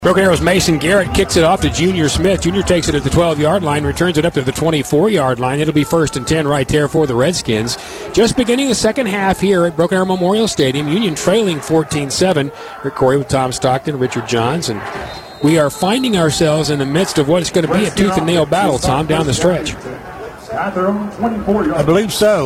Broken Arrow's Mason Garrett kicks it off to Junior Smith. Junior takes it at the 12-yard line, returns it up to the 24-yard line. It'll be 1st and 10 right there for the Redskins. Just beginning the second half here at Broken Arrow Memorial Stadium. Union trailing 14-7. Rick Corey with Tom Stockton, Richard Johns, and we are finding ourselves in the midst of what is going to be a tooth-and-nail battle, Tom, down the stretch. I believe so.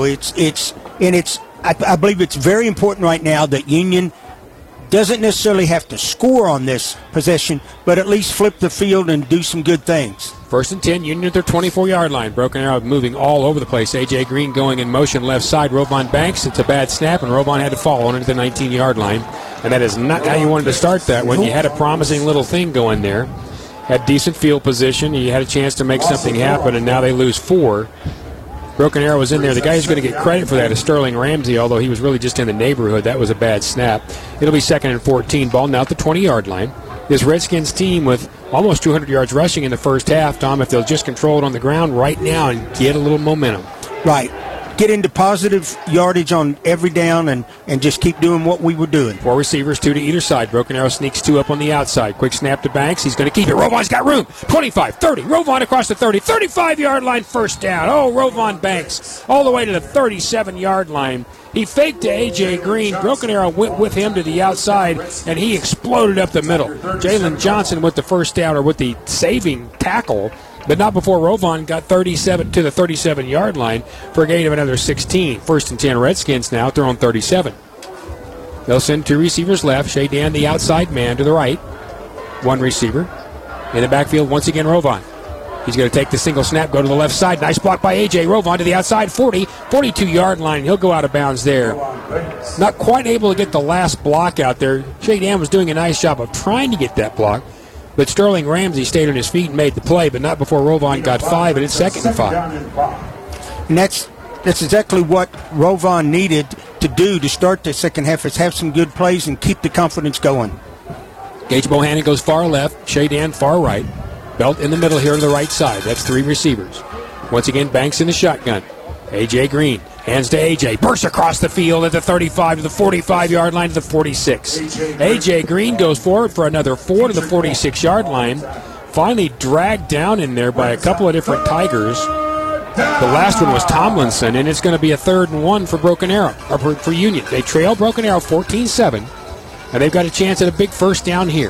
I believe it's very important right now that Union doesn't necessarily have to score on this possession, but at least flip the field and do some good things. 1st and 10, Union at their 24-yard line. Broken Arrow moving all over the place. A.J. Green going in motion left side. Rovon Banks, it's a bad snap, and Rovon had to fall on it at the 19-yard line. And that is not how you wanted to start that when you had a promising little thing going there. Had decent field position. You had a chance to make something happen, and now they lose 4. Broken Arrow was in there. The guy who's going to get credit for that is Sterling Ramsey, although he was really just in the neighborhood. That was a bad snap. It'll be 2nd and 14. Ball now at the 20-yard line. This Redskins team with almost 200 yards rushing in the first half, Tom, if they'll just control it on the ground right now and get a little momentum. Right. Get into positive yardage on every down and just keep doing what we were doing. 4 receivers, 2 to either side. Broken Arrow sneaks 2 up on the outside. Quick snap to Banks. He's going to keep it. Rovon's got room. 25, 30. Rovon across the 30. 35-yard line, first down. Oh, Rovon Banks all the way to the 37-yard line. He faked to A.J. Green. Broken Arrow went with him to the outside, and he exploded up the middle. Jalen Johnson with the first down, or with the saving tackle, but not before Rovon got 37 to the 37-yard line for a gain of another 16. 1st and 10 Redskins now at their own 37. They'll send 2 receivers left. Shea Dan, the outside man, to the right. 1 receiver. In the backfield, once again, Rovon. He's going to take the single snap, go to the left side. Nice block by A.J. Rovon to the outside, 40, 42-yard line. He'll go out of bounds there. Not quite able to get the last block out there. Shea Dan was doing a nice job of trying to get that block. But Sterling Ramsey stayed on his feet and made the play, but not before Rovon got 5, and it's 2nd and 5. And that's exactly what Rovon needed to do to start the second half, is have some good plays and keep the confidence going. Gage Bohannon goes far left, Shea Dan far right. Belt in the middle here to the right side. That's 3 receivers. Once again, Banks in the shotgun. A.J. Green hands to A.J. Bursts across the field at the 35 to the 45-yard line to the 46. A.J. Green goes forward for another 4 to the 46-yard line. Finally dragged down in there by a couple of different Tigers. The last one was Tomlinson, and it's going to be a 3rd and 1 for Broken Arrow, or for Union. They trail Broken Arrow 14-7, and they've got a chance at a big first down here.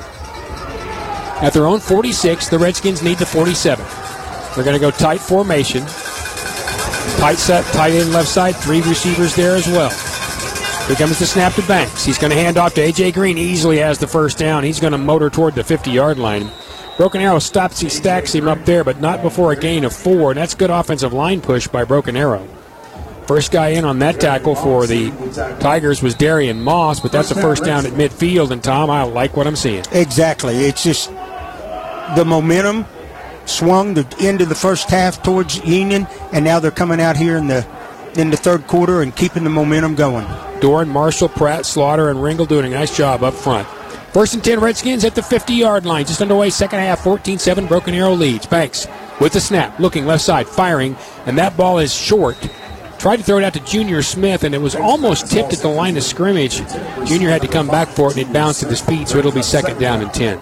At their own 46, the Redskins need the 47. They're going to go tight formation. Tight set, tight end left side, 3 receivers there as well. Here comes the snap to Banks. He's going to hand off to A.J. Green. He easily has the first down. He's going to motor toward the 50-yard line. Broken Arrow stacks him up there, but not before a gain of 4, and that's good offensive line push by Broken Arrow. First guy in on that tackle for the Tigers was Darian Moss, but that's a first down at midfield, and Tom, I like what I'm seeing. Exactly. It's just the momentum swung the end of the first half towards Union, and now they're coming out here in the 3rd quarter and keeping the momentum going. Doran, Marshall, Pratt, Slaughter, and Ringel doing a nice job up front. 1st and 10 Redskins at the 50-yard line. Just underway, second half, 14-7. Broken Arrow leads. Banks with the snap, looking left side, firing, and that ball is short. Tried to throw it out to Junior Smith, and it was almost tipped at the line of scrimmage. Junior had to come back for it, and it bounced at his feet, so it'll be 2nd down and 10.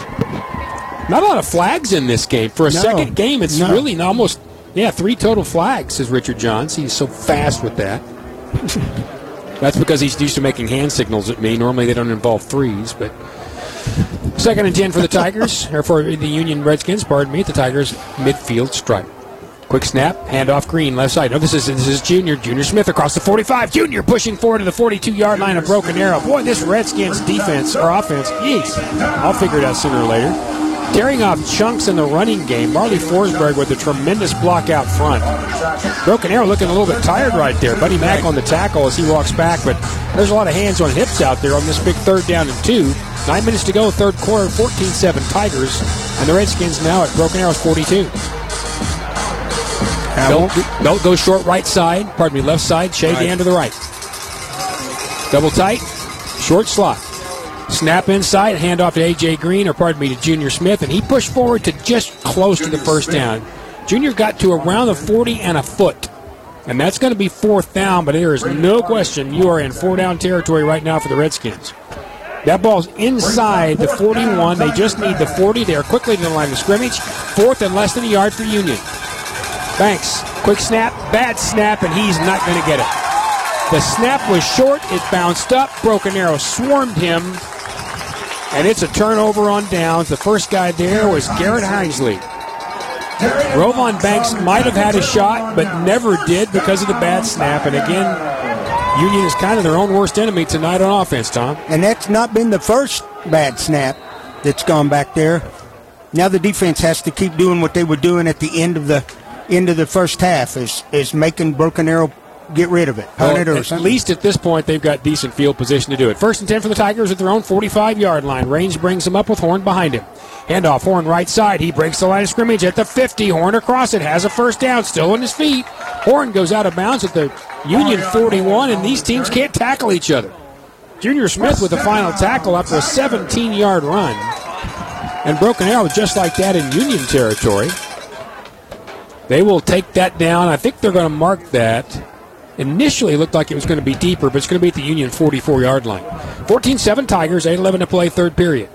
Not a lot of flags in this game. For a second game, it's really almost, 3 total flags, says Richard Johns. He's so fast with that. That's because he's used to making hand signals at me. Normally they don't involve 3s, but 2nd and 10 for the Tigers, or for the Union Redskins, at the Tigers' midfield stripe. Quick snap, handoff Green, left side. No, this is Junior. Junior Smith across the 45. Junior pushing forward to the 42-yard line of Broken Arrow. Boy, this Redskins defense, or offense, I'll figure it out sooner or later. Tearing off chunks in the running game. Marley Forsberg with a tremendous block out front. Broken Arrow looking a little bit tired right there. Buddy Mack on the tackle as he walks back, but there's a lot of hands on hips out there on this big 3rd down and 2. 9 minutes to go, 3rd quarter, 14-7 Tigers, and the Redskins now at Broken Arrow's 42. Belt goes short right side, left side, Shea Dan to the right. Double tight, short slot. Snap inside, hand off to A.J. Green, to Junior Smith, and he pushed forward to just close to the first down. Junior got to around the 40 and a foot, and that's going to be 4th down, but there is no question you are in 4-down territory right now for the Redskins. That ball's inside the 41. They just need the 40. They are quickly to the line of scrimmage. 4th and less than a yard for Union. Banks, quick snap, bad snap, and he's not going to get it. The snap was short. It bounced up. Broken Arrow swarmed him, and it's a turnover on downs. The first guy there was Garrett Hinesley. Rovon Banks might have had a shot, but never did because of the bad snap. And again, Union is kind of their own worst enemy tonight on offense, Tom. And that's not been the first bad snap that's gone back there. Now the defense has to keep doing what they were doing at the end of the first half, is making Broken Arrow get rid of it. At least at this point, they've got decent field position to do it. 1st and 10 for the Tigers at their own 45-yard line. Range brings them up with Horn behind him. Handoff, Horn right side. He breaks the line of scrimmage at the 50. Horn across it, has a first down, still on his feet. Horn goes out of bounds at the Union 41, and these teams can't tackle each other. Junior Smith with the final tackle after a 17-yard run. And Broken Arrow just like that in Union territory. They will take that down. I think they're going to mark that. Initially, it looked like it was going to be deeper, but it's going to be at the Union 44-yard line. 14-7 Tigers, 8:11 to play, third period.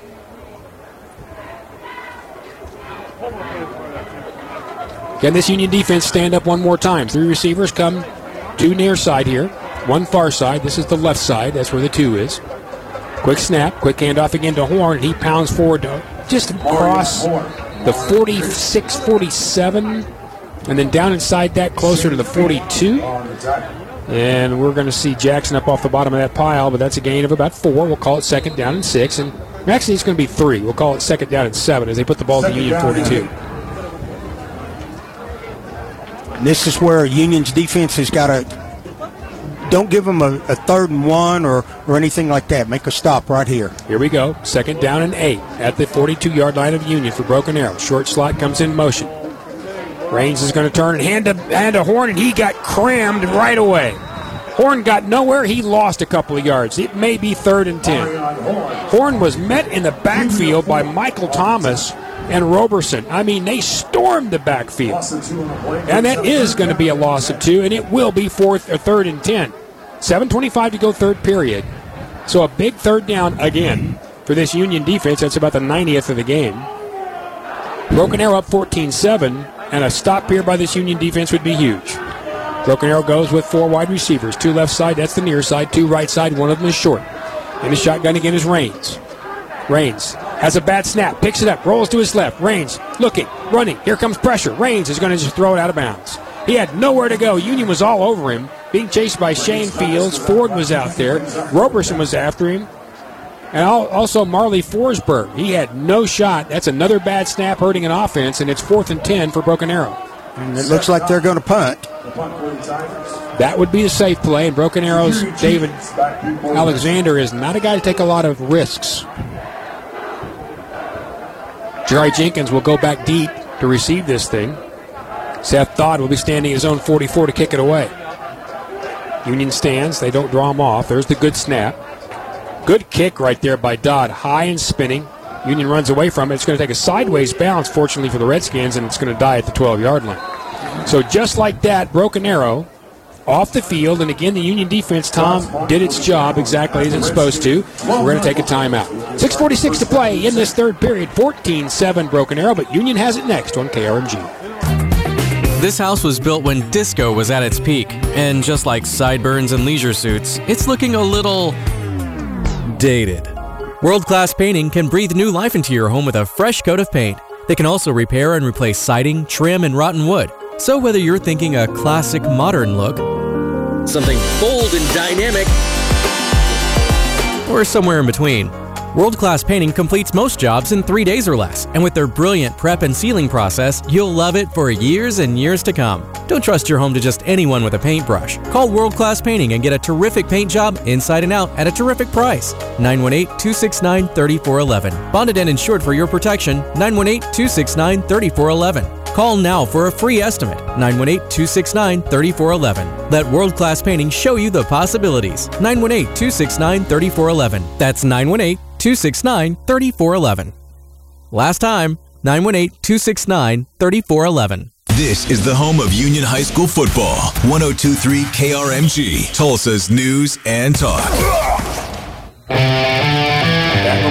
Can this Union defense stand up one more time? 3 receivers come, 2 near side here, 1 far side. This is the left side. That's where the 2 is. Quick snap, quick handoff again to Horn. He pounds forward to just across the 46, 47, and then down inside that closer to the 42. And we're going to see Jackson up off the bottom of that pile, but that's a gain of about 4. We'll call it 2nd down and 6. And actually, it's going to be 3. We'll call it 2nd down and 7 as they put the ball to the Union 42. This is where Union's defense has got to, don't give them a 3rd and 1 or anything like that. Make a stop right here. Here we go. 2nd down and 8 at the 42-yard line of Union for Broken Arrow. Short slot comes in motion. Raines is going to turn and hand to Horn, and he got crammed right away. Horn got nowhere. He lost a couple of yards. It may be 3rd and 10. Horn was met in the backfield by Michael Thomas and Roberson. I mean, they stormed the backfield. And that is going to be a loss of 2, and it will be 3rd and 10. 7:25 to go, third period. So a big 3rd down again for this Union defense. That's about the 90th of the game. Broken Arrow up 14-7, and a stop here by this Union defense would be huge. Broken Arrow goes with 4 wide receivers. 2 left side, that's the near side. 2 right side, one of them is short. And the shotgun again is Raines. Raines has a bad snap, picks it up, rolls to his left. Raines looking, running. Here comes pressure. Raines is going to just throw it out of bounds. He had nowhere to go. Union was all over him, being chased by Shane Fields. Ford was out there. Roberson was after him. And also Marley Forsberg. He had no shot. That's another bad snap hurting an offense, and it's 4th and 10 for Broken Arrow. And it looks like they're going to punt. That would be the safe play, and Broken Arrow's David Alexander is not a guy to take a lot of risks. Jerry Jenkins will go back deep to receive this thing. Seth Dodd will be standing his own 44 to kick it away. Union stands. They don't draw him off. There's the good snap. Good kick right there by Dodd. High and spinning. Union runs away from it. It's going to take a sideways bounce, fortunately for the Redskins, and it's going to die at the 12-yard line. So just like that, Broken Arrow off the field. And again, the Union defense, Tom, did its job exactly as it's supposed to. We're going to take a timeout. 6:46 to play in this third period. 14-7 Broken Arrow, but Union has it next on KRMG. This house was built when disco was at its peak. And just like sideburns and leisure suits, it's looking a little dated. World-class painting can breathe new life into your home with a fresh coat of paint. They can also repair and replace siding, trim, and rotten wood. So whether you're thinking a classic modern look, something bold and dynamic, or somewhere in between, World-class painting completes most jobs in 3 days or less. And with their brilliant prep and sealing process, you'll love it for years and years to come. Don't trust your home to just anyone with a paintbrush. Call World-class Painting and get a terrific paint job inside and out at a terrific price. 918-269-3411. Bonded and insured for your protection. 918-269-3411. Call now for a free estimate. 918-269-3411. Let World-class Painting show you the possibilities. 918-269-3411. That's 918-269-3411. Last time, 918-269-3411. This is the home of Union High School football. 102.3 KRMG, Tulsa's news and talk.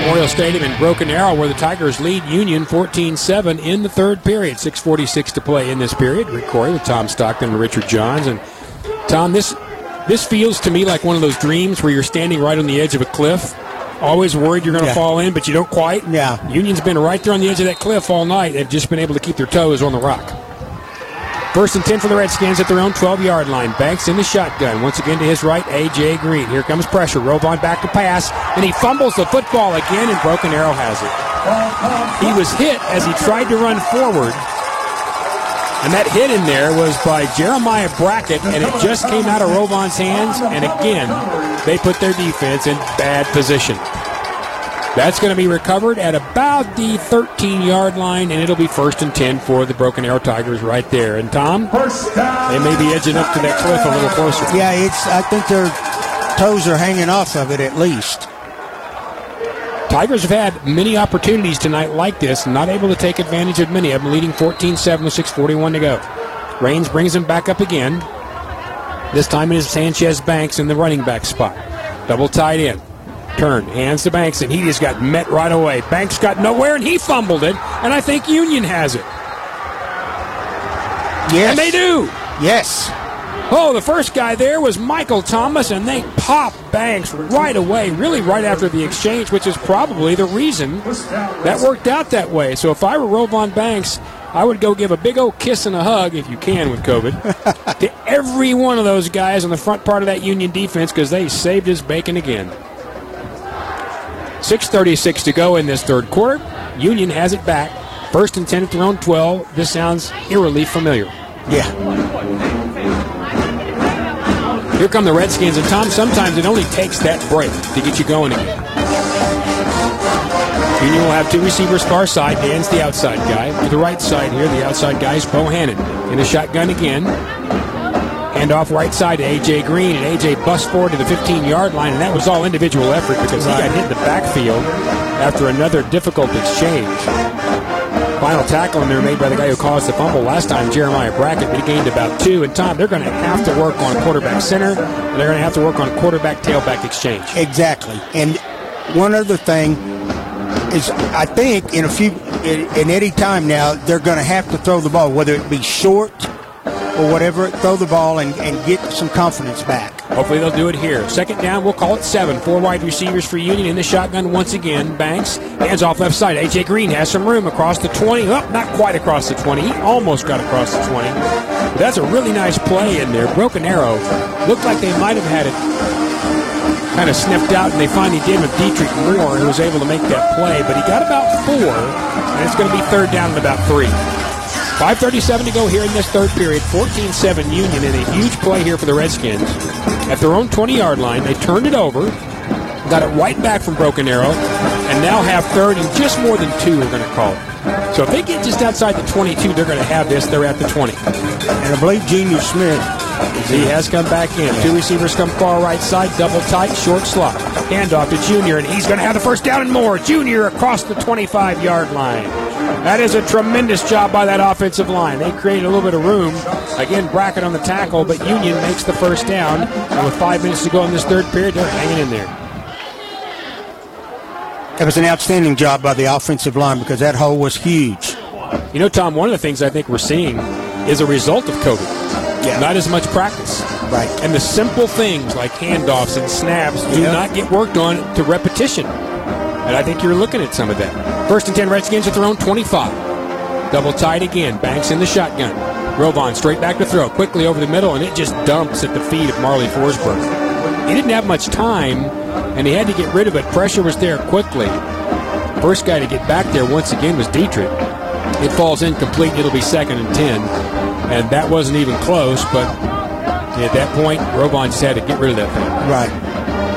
Memorial Stadium in Broken Arrow, where the Tigers lead Union 14-7 in the third period. 6:46 to play in this period. Rick Corey with Tom Stockton and Richard Johns. And Tom, this feels to me like one of those dreams where you're standing right on the edge of a cliff, always worried you're going to fall in, but you don't quite. Yeah. Union's been right there on the edge of that cliff all night. They've just been able to keep their toes on the rock. 1st and 10 for the Redskins at their own 12-yard line. Banks in the shotgun. Once again to his right, A.J. Green. Here comes pressure. Rovon back to pass, and he fumbles the football again, and Broken Arrow has it. He was hit as he tried to run forward, and that hit in there was by Jeremiah Brackett, and it just came out of Rovon's hands, and again, they put their defense in bad position. That's going to be recovered at about the 13-yard line, and it'll be 1st and 10 for the Broken Arrow Tigers right there. And, Tom, they may be edging up to that cliff a little closer. Yeah, I think their toes are hanging off of it at least. Tigers have had many opportunities tonight like this, not able to take advantage of many of them, leading 14-7 with 6:41 to go. Raines brings him back up again. This time it is Sanchez Banks in the running back spot. Double tight end. Turn, hands to Banks, and he just got met right away. Banks got nowhere, and he fumbled it, and I think Union has it. Yes. And they do. Yes. Oh, the first guy there was Michael Thomas, and they pop Banks right away, really right after the exchange, which is probably the reason that worked out that way. So if I were Rovon Banks, I would go give a big old kiss and a hug, if you can with COVID, to every one of those guys on the front part of that Union defense, because they saved his bacon again. 6:36 to go in this third quarter. Union has it back. 1st and 10 at their own 12. This sounds eerily familiar. Yeah. Here come the Redskins, and Tom, sometimes it only takes that break to get you going again. Union will have 2 receivers far side. Dan's the outside guy. To the right side here, the outside guy is Bohannon. In a shotgun again. Hand off right side to A.J. Green, and A.J. busts forward to the 15-yard line, and that was all individual effort because he got hit in the backfield after another difficult exchange. Final tackle in there made by the guy who caused the fumble last time, Jeremiah Brackett, but he gained about 2. And, Tom, they're going to have to work on quarterback center, and they're going to have to work on quarterback-tailback exchange. Exactly. And one other thing is I think in any time now they're going to have to throw the ball, whether it be short or whatever, throw the ball and get some confidence back. Hopefully they'll do it here. 2nd down, we'll call it 7. 4 wide receivers for Union in the shotgun once again. Banks, hands off left side. A.J. Green has some room across the 20. Oh, not quite across the 20. He almost got across the 20. But that's a really nice play in there. Broken Arrow. Looked like they might have had it kind of sniffed out, and they finally did with Dietrich Moore, who was able to make that play. But he got about 4, and it's going to be 3rd down and about 3. 5:37 to go here in this third period. 14-7 Union, and a huge play here for the Redskins. At their own 20-yard line, they turned it over, got it right back from Broken Arrow, and now have 3rd and just more than 2, we're going to call it. So if they get just outside the 22, they're going to have this. They're at the 20. And I believe Junior Smith, he has come back in. 2 receivers come far right side, double tight, short slot. Handoff to Junior, and he's going to have the first down and more. Junior across the 25-yard line. That is a tremendous job by that offensive line. They created a little bit of room. Again, Brackett on the tackle, but Union makes the first down. And with 5 minutes to go in this third period, they're hanging in there. It was an outstanding job by the offensive line because that hole was huge. You know, Tom, one of the things I think we're seeing is a result of COVID. Yeah. Not as much practice. Right. And the simple things like handoffs and snaps do not get worked on to repetition. And I think you're looking at some of that. 1st and 10 Redskins at their own 25. Double tight again. Banks in the shotgun. Rovon straight back to throw. Quickly over the middle, and it just dumps at the feet of Marley Forsberg. He didn't have much time, and he had to get rid of it. Pressure was there quickly. First guy to get back there once again was Dietrich. It falls incomplete. It'll be 2nd and 10. And that wasn't even close, but at that point, Rovon just had to get rid of that thing. Right.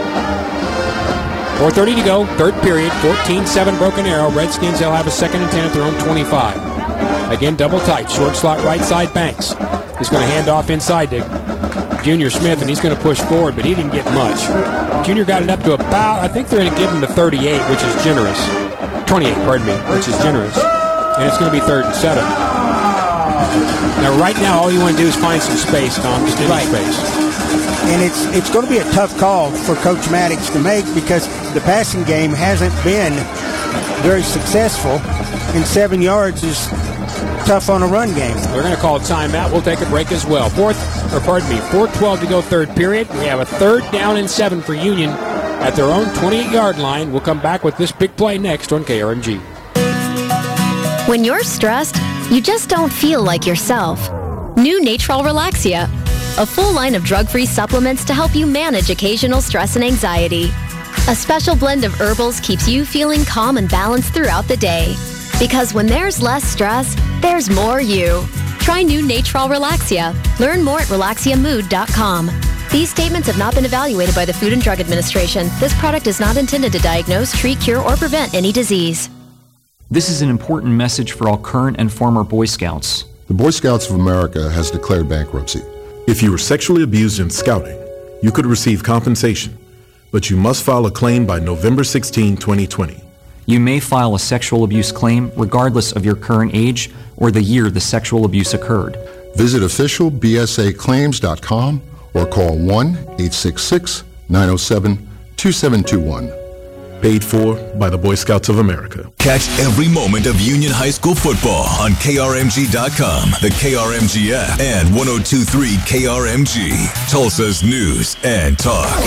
4:30 to go, third period, 14-7 Broken Arrow. Redskins, they'll have a 2nd and 10 at their own 25. Again, double tight, short slot right side Banks. He's going to hand off inside to Junior Smith, and he's going to push forward, but he didn't get much. Junior got it up to about, I think they're going to give him the 38, which is generous. 28, pardon me, which is generous. And it's going to be 3rd and 7. Now, right now, all you want to do is find some space, Tom, just any space. And it's going to be a tough call for Coach Maddox to make because the passing game hasn't been very successful, and 7 yards is tough on a run game. We're going to call a timeout. We'll take a break as well. 4:12 to go, third period. We have a 3rd down and 7 for Union at their own 28-yard line. We'll come back with this big play next on KRMG. When you're stressed, you just don't feel like yourself. New Natrol Relaxia, a full line of drug-free supplements to help you manage occasional stress and anxiety. A special blend of herbals keeps you feeling calm and balanced throughout the day. Because when there's less stress, there's more you. Try new Natrol Relaxia. Learn more at relaxiamood.com. These statements have not been evaluated by the Food and Drug Administration. This product is not intended to diagnose, treat, cure, or prevent any disease. This is an important message for all current and former Boy Scouts. The Boy Scouts of America has declared bankruptcy. If you were sexually abused in scouting, you could receive compensation, but you must file a claim by November 16, 2020. You may file a sexual abuse claim regardless of your current age or the year the sexual abuse occurred. Visit officialbsaclaims.com or call 1-866-907-2721. Paid for by the Boy Scouts of America. Catch every moment of Union High School football on KRMG.com, the KRMG app, and 102.3 KRMG, Tulsa's news and talk.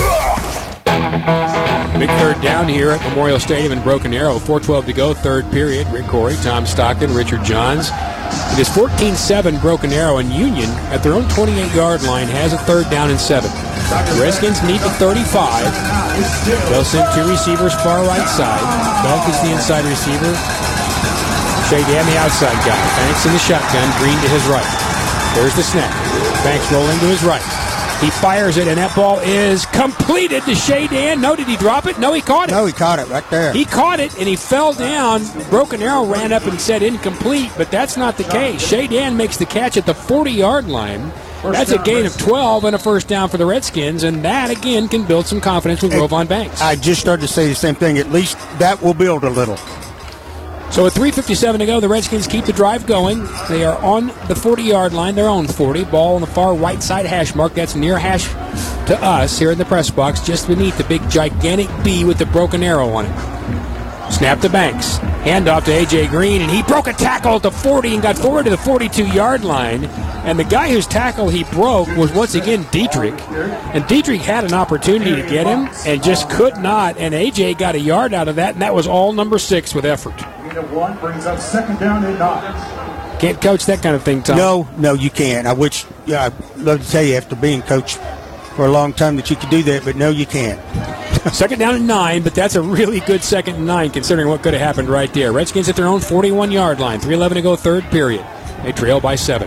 Big 3rd down here at Memorial Stadium in Broken Arrow. 4:12 to go, 3rd period. Rick Corey, Tom Stockton, Richard Johns. It is 14-7 Broken Arrow, and Union at their own 28-yard line has a 3rd down and 7. The Redskins need the 35. They'll send 2 receivers far right side. Belk is the inside receiver. Shea Dan the outside guy. Banks in the shotgun. Green to his right. There's the snap. Banks rolling to his right. He fires it, and that ball is completed to Shea Dan. No, did he drop it? No, he caught it. No, he caught it right there. He caught it, and he fell down. Broken Arrow ran up and said incomplete, but that's not the case. Shea Dan makes the catch at the 40-yard line. That's a gain of 12 and a 1st down for the Redskins, and that, again, can build some confidence with Rovon Banks. I just started to say the same thing. At least that will build a little. So with 3:57 to go, the Redskins keep the drive going. They are on the 40-yard line, their own 40. Ball on the far right side hash mark. That's near hash to us here in the press box, just beneath the big gigantic B with the broken arrow on it. Snap to Banks. Handoff to A.J. Green, and he broke a tackle at the 40 and got forward to the 42-yard line. And the guy whose tackle he broke was once again Dietrich. And Dietrich had an opportunity to get him and just could not. And A.J. got a yard out of that, and that was all number 6 with effort. One brings up 2nd down and 9. Can't coach that kind of thing, Tom. No, you can't. I'd love to tell you after being coach for a long time that you could do that, but no, you can't. 2nd down and 9, but that's a really good 2nd and 9 considering what could have happened right there. Redskins at their own 41-yard line. 3:11 to go, 3rd period. They trail by 7.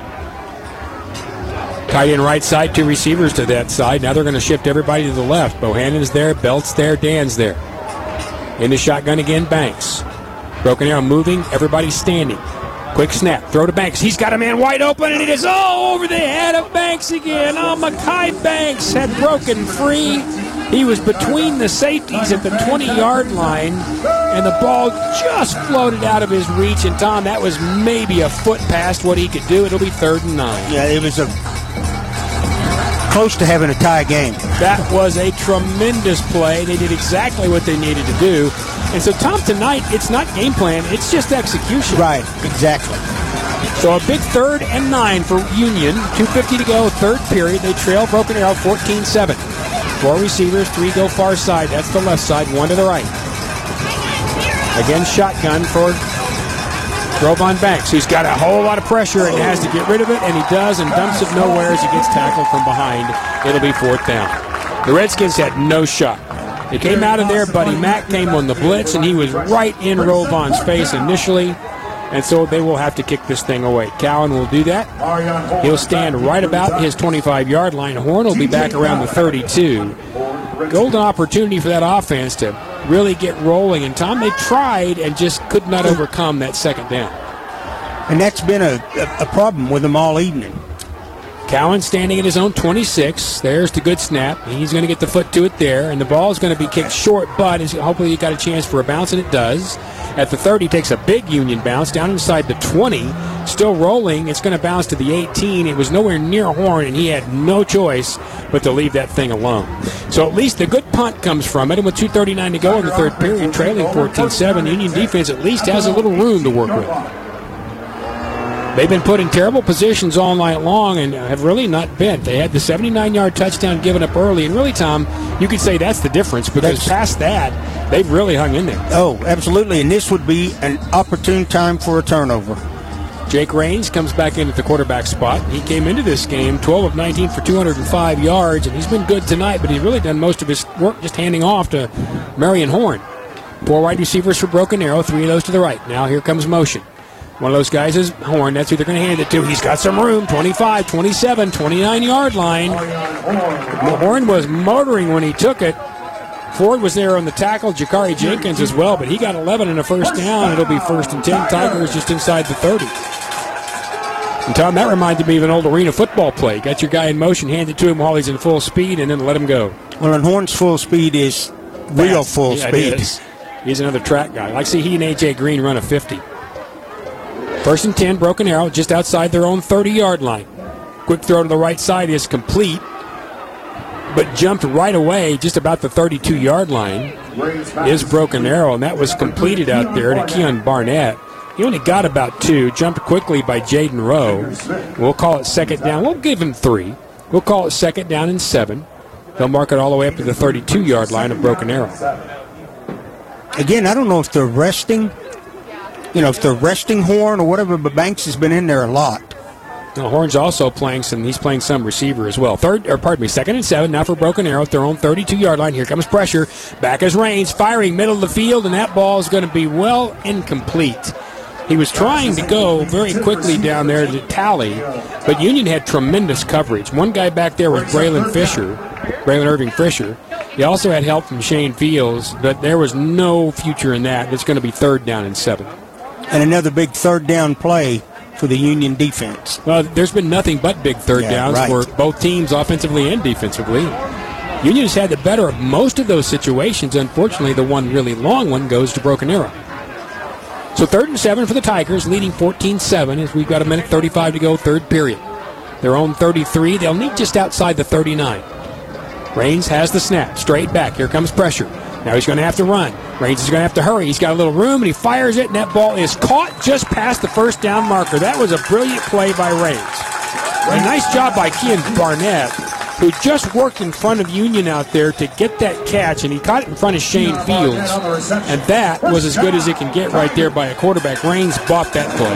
Tight end right side, 2 receivers to that side. Now they're going to shift everybody to the left. Bohannon's there, Belt's there, Dan's there. In the shotgun again, Banks. Broken Arrow moving, everybody standing. Quick snap, throw to Banks. He's got a man wide open, and it is over the head of Banks again. Mekhi Banks had broken free. He was between the safeties at the 20-yard line, and the ball just floated out of his reach. And, Tom, that was maybe a foot past what he could do. It'll be 3rd and 9. Yeah, it was close to having a tie game. That was a tremendous play. They did exactly what they needed to do. And so, Tom, tonight, it's not game plan. It's just execution. Right, exactly. So a big 3rd and 9 for Union. 2:50 to go, 3rd period. They trail Broken Arrow 14-7. 4 receivers, 3 go far side. That's the left side, 1 to the right. Again, shotgun for Rovon Banks, who's got a whole lot of pressure and has to get rid of it, and he does, and dumps it nowhere as he gets tackled from behind. It'll be 4th down. The Redskins had no shot. They came out of there. Buddy Mack came on the blitz, and he was right in Rovon's face initially, and so they will have to kick this thing away. Cowan will do that. He'll stand right about his 25-yard line. Horn will be back around the 32. Golden opportunity for that offense to really get rolling. And, Tom, they tried and just could not overcome that 2nd down. And that's been a problem with them all evening. Cowan standing at his own 26. There's the good snap. He's going to get the foot to it there, and the ball is going to be kicked short, but hopefully he got a chance for a bounce, and it does. At the 30, takes a big Union bounce down inside the 20. Still rolling. It's going to bounce to the 18. It was nowhere near Horn, and he had no choice but to leave that thing alone. So at least the good punt comes from it, and with 2:39 to go in the third period, trailing 14-7, Union defense at least has a little room to work with. They've been put in terrible positions all night long and have really not bent. They had the 79-yard touchdown given up early, and really, Tom, you could say that's the difference because past that, they've really hung in there. Oh, absolutely, and this would be an opportune time for a turnover. Jake Raines comes back in at the quarterback spot. He came into this game 12 of 19 for 205 yards, and he's been good tonight, but he's really done most of his work just handing off to Marion Horn. 4 wide receivers for Broken Arrow, 3 of those to the right. Now here comes motion. One of those guys is Horn. That's who they're going to hand it to. He's got some room. 25, 27, 29-yard line. Horn was motoring when he took it. Ford was there on the tackle. Jakari Jenkins as well, but he got 11 and a first down. It'll be 1st and 10. Tigers just inside the 30. And, Tom, that reminded me of an old arena football play. Got your guy in motion, hand it to him while he's in full speed, and then let him go. Well, and Horn's full speed is real full speed. He's another track guy. I like to see he and A.J. Green run a 50. 1st and 10, Broken Arrow, just outside their own 30-yard line. Quick throw to the right side is complete, but jumped right away just about the 32-yard line is Broken Arrow, and that was completed out there to Keon Barnett. He only got about 2, jumped quickly by Jaden Rowe. We'll call it 2nd down. We'll give him 3. We'll call it 2nd down and 7. They'll mark it all the way up to the 32-yard line of Broken Arrow. Again, I don't know if they're resting, if they're resting Horn or whatever, but Banks has been in there a lot. Now, Horn's also playing some receiver as well. 2nd and 7 now for Broken Arrow at their own 32-yard line. Here comes pressure. Back is Raines, firing middle of the field, and that ball is going to be well incomplete. He was trying to go very quickly down there to tally, but Union had tremendous coverage. One guy back there was Braylon Irving Fisher. He also had help from Shane Fields, but there was no future in that. It's going to be 3rd down and 7. And another big 3rd down play for the Union defense. Well, there's been nothing but big 3rd downs for both teams offensively and defensively. Union has had the better of most of those situations. Unfortunately, the one really long one goes to Broken Arrow. So 3rd and 7 for the Tigers, leading 14-7 as we've got 1:35 to go, 3rd period. Their own 33. They'll need just outside the 39. Raines has the snap. Straight back. Here comes pressure. Now he's going to have to run. Raines is going to have to hurry. He's got a little room, and he fires it, and that ball is caught just past the 1st down marker. That was a brilliant play by Raines. A nice job by Keon Barnett, who just worked in front of Union out there to get that catch, and he caught it in front of Shane Fields, and that was as good as it can get right there by a quarterback. Raines bought that play.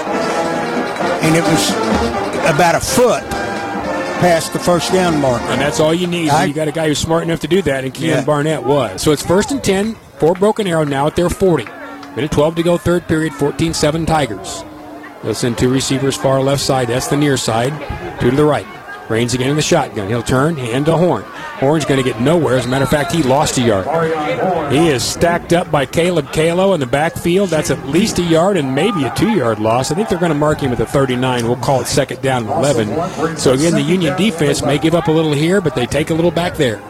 And it was about a foot past the 1st down marker. And that's all you need. You got a guy who's smart enough to do that, and Keon Barnett was. So it's 1st and 10 for Broken Arrow now at their 40. 1:12 to go, 3rd period, 14-7 Tigers. They'll send 2 receivers far left side. That's the near side. 2 to the right. Raines again in the shotgun. He'll turn, hand to Horn. Horn's going to get nowhere. As a matter of fact, he lost a yard. He is stacked up by Caleb Kalo in the backfield. That's at least a yard and maybe a 2-yard loss. I think they're going to mark him at the 39. We'll call it 2nd down and 11. So, again, the Union defense may give up a little here, but they take a little back there.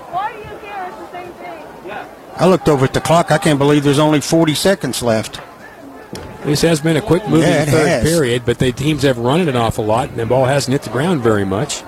I looked over at the clock. I can't believe there's only 40 seconds left. This has been a quick moving 3rd period, but the teams have run it an awful lot, and the ball hasn't hit the ground very much.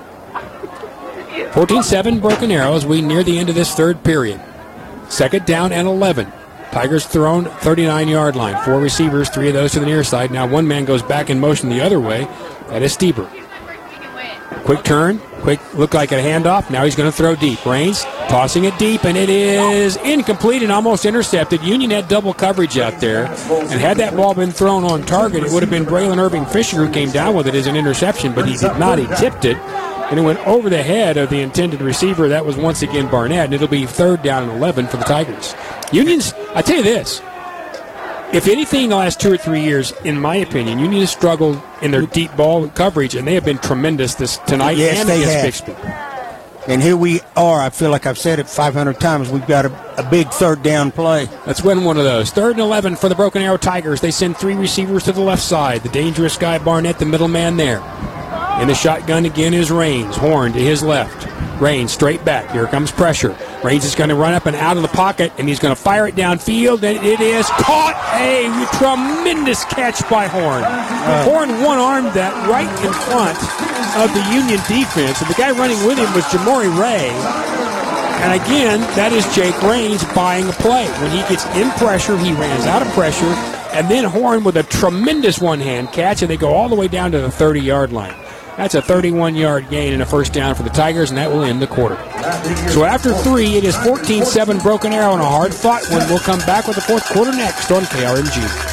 14-7 Broken Arrow as we near the end of this 3rd period. 2nd down and 11. Tigers thrown 39-yard line. 4 receivers, 3 of those to the near side. Now one man goes back in motion the other way. That is Stieber. Quick turn, quick look like a handoff. Now he's going to throw deep. Raines tossing it deep, and it is incomplete and almost intercepted. Union had double coverage out there, and had that ball been thrown on target, it would have been Braylon Irving Fisher who came down with it as an interception, but he did not. He tipped it, and it went over the head of the intended receiver. That was once again Barnett, and it'll be 3rd down and 11 for the Tigers. Union's, I tell you this, if anything in the last 2 or 3 years, in my opinion, Union has struggled in their deep ball coverage, and they have been tremendous tonight and against Bixby. And here we are. I feel like I've said it 500 times. We've got a big 3rd down play. Let's win one of those. 3rd and 11 for the Broken Arrow Tigers. They send 3 receivers to the left side. The dangerous guy, Barnett, the middle man there. In the shotgun again is Raines. Horn to his left. Raines straight back. Here comes pressure. Raines is going to run up and out of the pocket, and he's going to fire it downfield, and it is caught. A tremendous catch by Horn. Horn one-armed that right in front of the Union defense, and the guy running with him was Jamori Ray. And again, that is Jake Raines buying a play. When he gets in pressure, he runs out of pressure, and then Horn with a tremendous one-hand catch, and they go all the way down to the 30-yard line. That's a 31-yard gain and a first down for the Tigers, and that will end the quarter. So after 3, it is 14-7 Broken Arrow and a hard-fought one. We'll come back with the fourth quarter next on KRMG.